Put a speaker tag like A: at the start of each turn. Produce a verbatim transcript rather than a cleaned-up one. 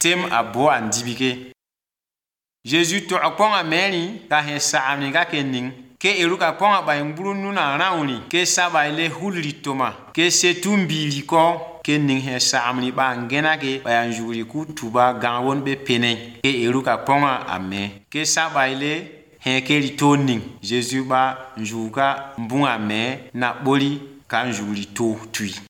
A: tem a bo an dibike. Jésus to akpong ameni ka he saamni ka kening ke eruka ponga ba ngburu nuna rauni ke sabaile hulri toma ke setumbili ko ke ning he saamni ba ngena ke ba yanjuri ku tuba gawon be pene ke eruka ponga ame ke sabaile he ke ritoning Jésus ba njuka mbunga me na boli kan juri to tui.